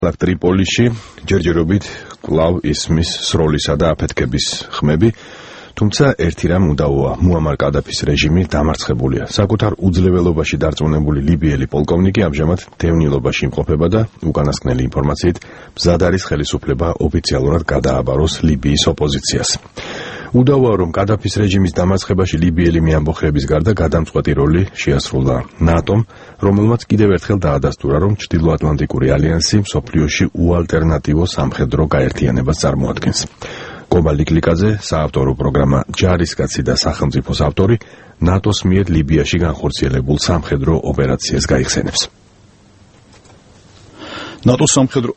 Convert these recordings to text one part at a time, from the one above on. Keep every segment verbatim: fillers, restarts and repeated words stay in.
ტრიპოლიში ჯერჯერობით კვლავ ისმის სროლისა და აფეთქების ხმები, თუმცა ერთი რამ უდავოა, მუამარ კადაფის რეჟიმი დამარცხებულია. საკუთარ უძლეველობაში დარწმუნებული ლიბიელი პოლკოვნიკი ამჟამად დევნილობაში იმყოფება და უკანასკნელი ინფორმაციით მზად არის ხელისუფლება ოფიციალურად გადააბაროს ლიბიის ოპოზიციას. უდავოა, რომ კადაფის რეჟიმის დამარცხებაში ლიბიელი მეამბოხეების გარდა გადამწყვეტი როლი შეასრულა ნატომ, რომელმაც კიდევ ერთხელ დაადასტურა, რომ ჩრდილოატლანტიკური ალიანსი მსოფლიოში უალტერნატივო სამხედრო გაერთიანებას წარმოადგენს. კობა ლიკლიკაძე, საავტორო პროგრამა ჯარისკაცი და სახელმწიფოს ავტორი, ნატოს მიერ ლიბიაში განხორციელებულ სამხედრო ოპერაციას გაიხსენებს. ნატოს სამხედრო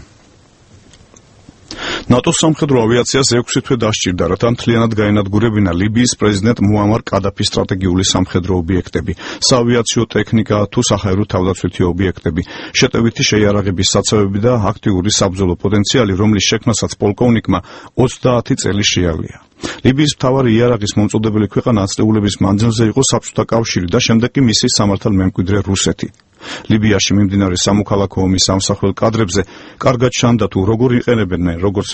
ნატოს სამხედრო ავიაციას ექვსი თვე დასჭირდა, რათა მთლიანად გაენადგურებინა ლიბიის პრეზიდენტ მუამარ კადაფის სტრატეგიული სამხედრო ობიექტები, საავიაციო ტექნიკა თუ საჰაერო თავდაცვითი ობიექტები, შეტევითი შეიარაღების საცავები და აქტიური საბრძოლო პოტენციალი, რომლის შექმნასაც პოლკოვნიკმა ოცდაათი წელი შეავლია. ლიბიის მთავარი იარაღის მომწოდებელი ქვეყანა აწეულების მანძილზე იყო საბჭოთა კავშირი და შემდეგ კი მისი სამართალმემკვიდრე რუსეთი. ლიბიაში მიმდინარე სამოქალაქო ომის ამსახველ კადრებზე კარგად ჩანდა თუ როგორ იყენებდნენ როგორც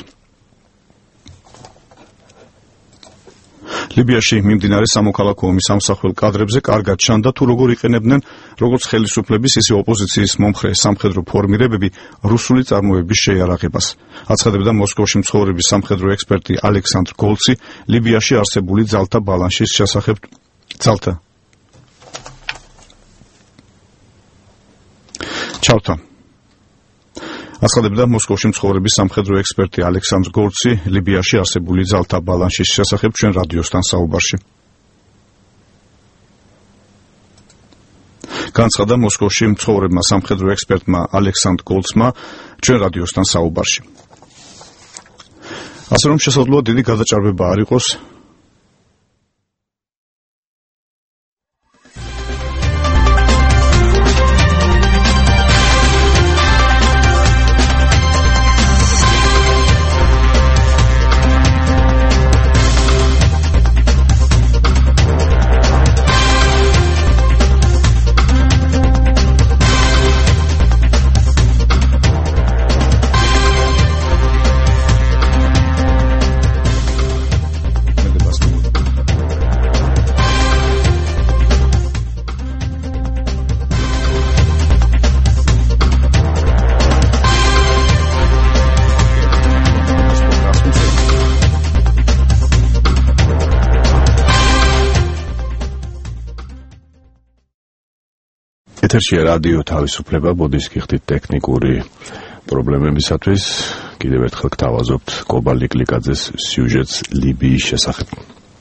ლიბიაში მიმდინარე სამოქალაქო ომის ამსახველ კადრებზე კარგად ჩანდა თუ როგორ იყენებდნენ როგორც ხელისუფლების ისე ოპოზიციის მომხრე სამხედრო ფორმირებები რუსული წარმოების შეიარაღებას. აცხადებდა მოსკოვში მცხოვრები სამხედრო ექსპერტი ალექსანდრ გოლცი ლიბიაში არსებული ძალთა ბალანსის შესახებ ძალთა ჩავთა. აცხადებდა მოსკოვში მცხოვრები სამხედრო ექსპერტი ალექსანდრ გოლცი ლიბიაში არსებული ძალთა ბალანსის შესახებ ჩვენ რადიოსთან საუბარში. განცხადა მოსკოვში მცხოვრებმა სამხედრო ექსპერტმა ალექსანდრ გოლცმა ჩვენ რადიოსთან საუბარში. ასე რომ შესაძლოა დიდი გადაჭარბება არ იყოს ეთერშია რადიო თავისუფლება, ბოდის გიხდით ტექნიკური პრობლემებისათვის. კიდევ ერთხელ გთავაზობთ კობა ლიკლიკაძეს სიუჟეტს ლიბიის შესახებ.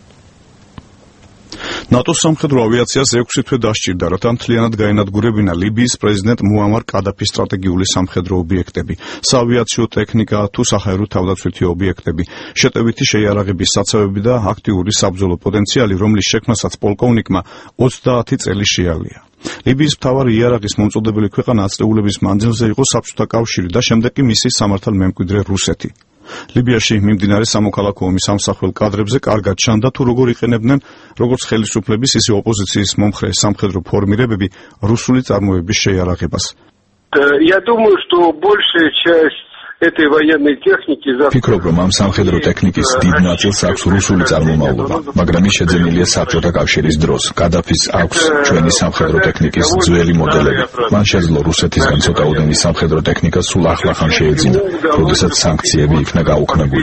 ნატოს სამხედრო ავიაციას ექვსი თვე დასჭირდა, რათა მთლიანად გაენადგურებინა ლიბიის პრეზიდენტ მუამარ კადაფის სტრატეგიული სამხედრო ობიექტები, საავიაციო ტექნიკა თუ საჰაერო თავდაცვითი ობიექტები, შეტევითი შეიარაღების საცავები და აქტიური საბრძოლო პოტენციალი, რომლის შექმნასაც პოლკოვნიკმა ოცდაათი წელი შეავლია. ლიბიის მთავარი იარაღის მომწოდებელი ქვეყანა აწეულების მანძილზე იყო საბჭოთა კავშირი და შემდეგ კი მისი სამართალმემკვიდრე რუსეთი. ლიბიაში მიმდინარე სამოქალაქო ომის ამსახველ კადრებზე კარგად ჩანდა თუ როგორ იყენებდნენ როგორც ხელისუფლების ისე ოპოზიციის მომხრე სამხედრო ფორმირებები რუსული წარმოების შეიარაღებას. Я думаю, что большая часть этой военной техники ფიქრობ, რომ ამ სამხედრო ტექნიკის დიდ ნაწილს აქვს რუსული წარმომავლობა, მაგრამ ის შეძენილია საბჭოთა კავშირის დროს. კადაფის აქვს ჩვენი სამხედრო ტექნიკის ძველი მოდელები. მან შეძლო რუსეთისგან ცოტაოდენი სამხედრო ტექნიკა სულ ახლახან შეეძინა, როდესაც სანქციები იქნა გაუქმებული.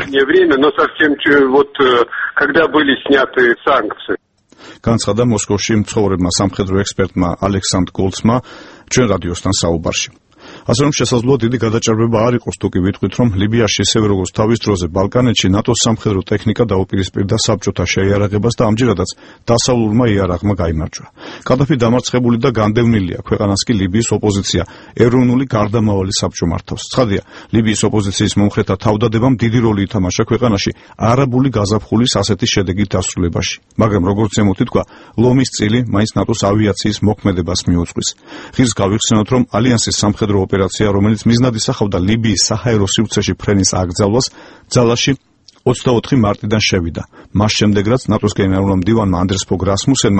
განცხადა მოსკოვში მცხოვრებმა სამხედრო ექსპერტმა ალექსანდრ გოლცმა ჩვენ რადიოსთან საუბარში. ასე რომ შესაძლოა დიდი გადაჭარბება არ იყოს თუ კი ვიტყვით, რომ ლიბიაში ისევე როგორც თავის დროზე ბალკანეთში ნატოს სამხედრო ტექნიკა დაუპირისპირდა საბჭოთა შეიარაღებას და ამჯერადაც დასავლურმა იარაღმა გაიმარჯვა. კადაფი დამარცხებული და განდევნილია, ქვეყანას კი ლიბიის ოპოზიცია ეროვნული გარდამავალი საბჭო მართავს. ცხადია, ლიბიის ოპოზიციის მომხრეთა თავდადებამ დიდი როლი ითამაშა ქვეყანაში არაბული გაზაფხულის ასეთი შედეგით დასრულებაში. მაგრამ როგორც ზემოთ ითქვა, ლომის წილი მაინც ნატოს ავიაციის მოქმედებას მიუძღვის. ღირს გავიხსენოთ, რომ ალიანსის სამხედრო ოპერაცია, რომელიც მიზნად ისახავდა ლიბიის საჰაერო სივრცეში ფრენის აკრძალვას, ძალაში ოცდაოთხი მარტიდან შევიდა. მას შემდეგ, რაც ნატოს გენერალურმა მდივანმა ანდრეს ფოგ რასმუსენმა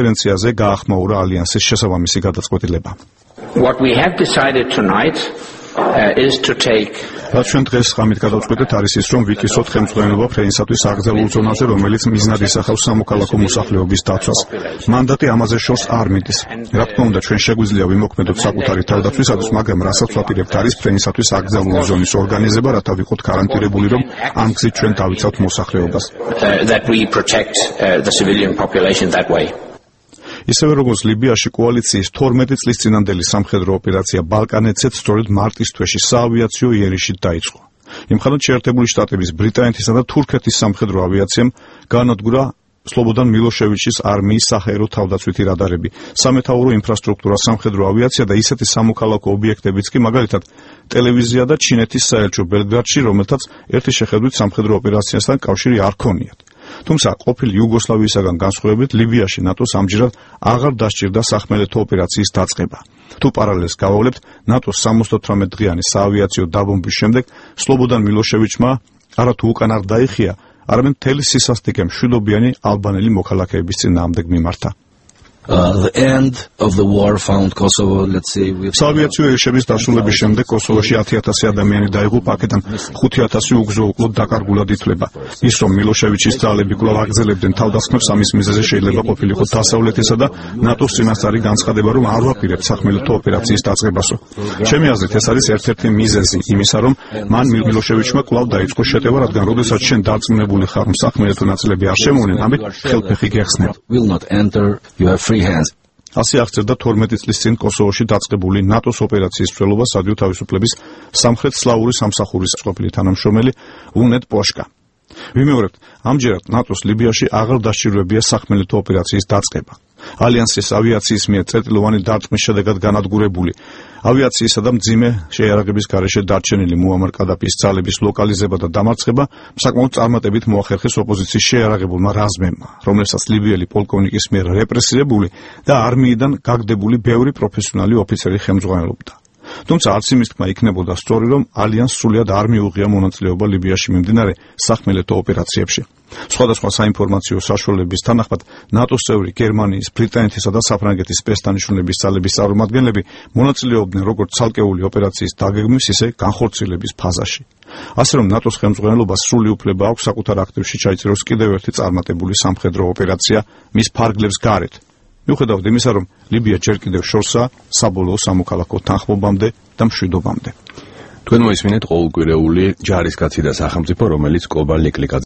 პრესკონფერენციაზე გაახმაურა ალიანსის შესაბამისი გადაწყვეტილება. What we have decided tonight რაც ჩვენ დღეს ღამით გადავწყვეტეთ არის ის, რომ ვიკისოთ ხელმძღვანელობა ფრენისათვის აკრძალულ ზონაზე, რომელიც მიზნად ისახავს სამოქალაქო მოსახლეობის დაცვას. მანდატი ამაზე შორს არ მიდის. რა თქმა უნდა, ჩვენ შეგვიძლია ვიმოქმედოთ საკუთარი თავდაცვისათვის, მაგრამ რასაც ვაპირებთ არის ფრენისათვის აკრძალული ზონის ორგანიზება, რათა ვიყოთ გარანტირებული, რომ ამ გზით ჩვენ დავიცავთ მოსახლეობას. ისევე როგორც ლიბიაში კოალიციის თორმეტი წლის წინანდელი სამხედრო ოპერაცია ბალკანეთზეც სწორედ მარტის თვეში საავიაციო იერიშით დაიწყო. იმხანად შეერთებული შტატების, ბრიტანეთისა და თურქეთის სამხედრო ავიაციამ განადგურა სლობოდან მილოშევიჩის არმიის საჰაერო თავდაცვითი რადარები, სამეთაურო ინფრასტრუქტურა, სამხედრო ავიაცია და ისეთი სამოქალაქო ობიექტებიც კი, მაგალითად ტელევიზია და ჩინეთის საელჩო ბელგრადში, რომელთაც ერთი შეხედვით სამხედრო ოპერაციასთან კავშირი არ ჰქონიათ. თუმცა ყოფილი იუგოსლავიისაგან განსხვავებით ლიბიაში ნატოს ამჯერად აღარ დასჭირდა სახმელეთო ოპერაციის დაწყება. თუ პარალელს გავავლებთ, ნატოს სამოცდათვრამეტ დღიანი საავიაციო დაბომბვის შემდეგ სლობოდან მილოშევიჩმა არათუ უკან არ დაიხია, არამედ მთელი სისასტიკე მშვიდობიანი ალბანელი მოქალაქეების წინააღმდეგ მიმართა. საავიაციო იერიშების დასრულების შემდეგ კოსოვოში ათი ათასი ადამიანი დაიღუპა, აქედან ხუთი ათასი უგზო უკლოდ დაკარგულად ითვლება. ის, რომ მილოშევიჩის ძალები კვლავ აგრძელებდნენ თავდასხმებს, ამის მიზეზი შეიძლება ყოფილიყო დასავლეთისა და ნატოს წინასწარი განცხადება, რომ არ ვაპირებთ სახმელეთო ოპერაციის დაწყებასო. ჩემი აზრით, ეს არის ერთ-ერთი მიზეზი იმისა, რომ მან მილოშევიჩმა კვლავ დაიწყო შეტევა, რადგან როდესაც შენ დარწმუნებული ხარ, რომ სახმელეთო ნაწილები არ შემოვნენ, ამით ხელფეხი გეხსნებ. ასე აღწერდა თორმეტი წლის წინ კოსოვოში დაწყებული ნატოს ოპერაციის მცველობა სადიო თავისუფლების სამხრეთ სლავური სამსახურის ყოფილი თანამშრომელი უნედ პოშკა. ვიმეორებთ, ამჯერად ნატოს ლიბიაში აღარ დასჭირვებია სახმელეთო ოპერაციის დაწყება. ალიანსის ავიაციის მიერ წერტილოვანი დარტყმის შედეგად განადგურებული ავიაციისა და მძიმე შეიარაღების გარეშე დარჩენილი მუამარ კადაფის ძალების ლოკალიზება და დამარცხება საკმაოდ წარმატებით მოახერხეს ოპოზიციის შეიარაღებულმა რაზმებმა, რომლებსაც ლიბიელი პოლკოვნიკის მიერ რეპრესირებული და არმიიდან გაგდებული ბევრი პროფესიონალი ოფიცერი ხელმძღვანელობდა. თუმცა არც იმის თქმა იქნებოდა სწორი, რომ ალიანსს სრულად არ მიუღია მონაწილეობა ლიბიაში მიმდინარე სახმელეთო ოპერაციებში. სხვადასხვა საინფორმაციო საშუალებების თანახმად ნატოს წევრი გერმანიის, ბრიტანეთისა და საფრანგეთის სპეცდანიშნულების ძალების წარმომადგენლები მონაწილეობდნენ როგორც ცალკეული ოპერაციის დაგეგმვის, ისე განხორციელების ფაზაში. ასე რომ ნატოს ხელმძღვანელობას სრული უფლება აქვს საკუთარ აქტივში ჩაიწეროს კიდევ ერთი წარმატებული სამხედრო ოპერაცია მის ფარგლებს გარეთ. მიუხედავად იმისა, რომ ლიბია ჯერ კიდევ შორსაა საბოლოო სამოქალაქო თანხმობამდე და მშვიდობამდე. თქვენ მოისმინეთ ყოველკვირეული ჯარისკაცი და სახელმწიფო, რომელიც კობალ ნიკლიკაძე